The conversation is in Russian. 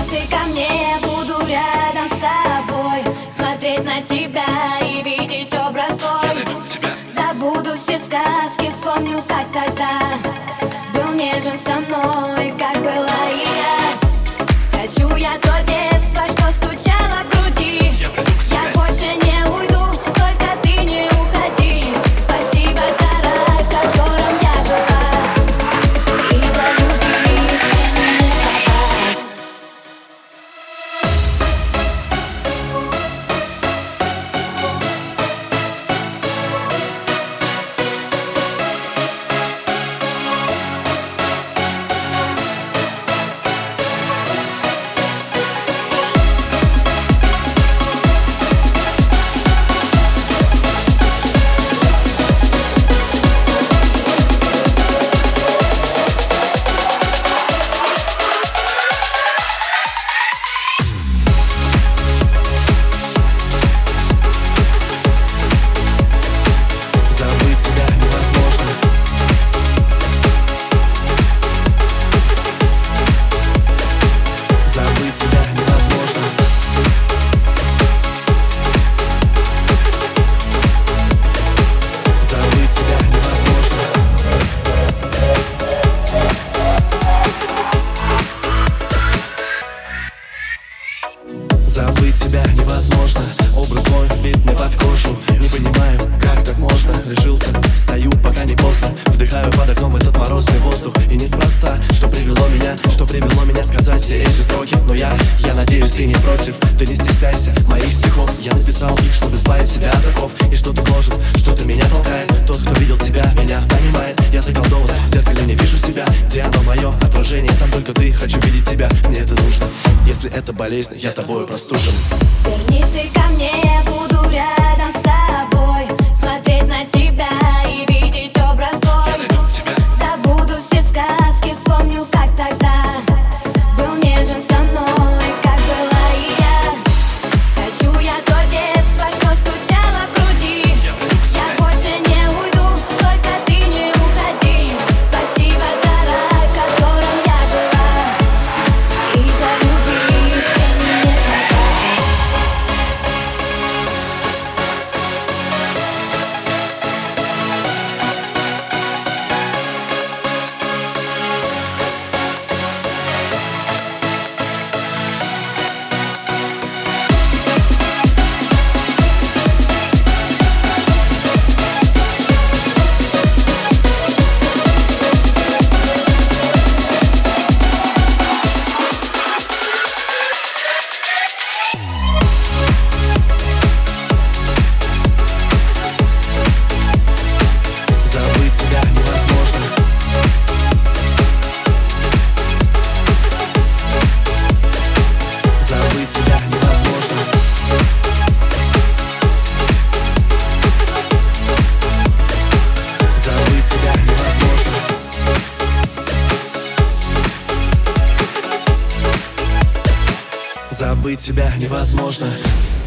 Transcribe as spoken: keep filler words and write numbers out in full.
ты ко мне, я буду рядом с тобой, смотреть на тебя и видеть образ твой. Забуду все сказки, вспомню, как тогда был нежен со мной, как была и я. Хочу я то детство, что стучало в груди. Я больше не уйду, только ты не уходи. Спасибо за рай, в котором я жила, и за любви искренние слова. Забыть тебя невозможно, образ мой бит мне под кожу. Не понимаю, как так можно, решился, стою, пока не поздно. Вдыхаю под окном этот морозный воздух. И неспроста, что привело меня, что привело меня сказать все эти строки. Но я, я надеюсь, ты не против, ты не стесняйся моих стихов. Я написал их, чтобы избавить себя от оков. И что-то гложет, что-то меня толкает. Тот, кто видел тебя, меня понимает. Я заколдован, в зеркале не вижу себя. Где оно мое отражение, там только ты. Хочу видеть тебя, мне это нужно. Если это болезнь, я тобою простужен. Вернись ты ко мне, я буду рядом с тобой, смотреть на тебя и видеть образ твой. Забуду все сказки, вспомню, как тогда был нежен со мной, как была и я. Хочу я то детство, что стучало в груди. Я больше не уйду, только ты не уходи. Спасибо за рай, в котором я жила, и за любви искренние слова. Забыть тебя невозможно.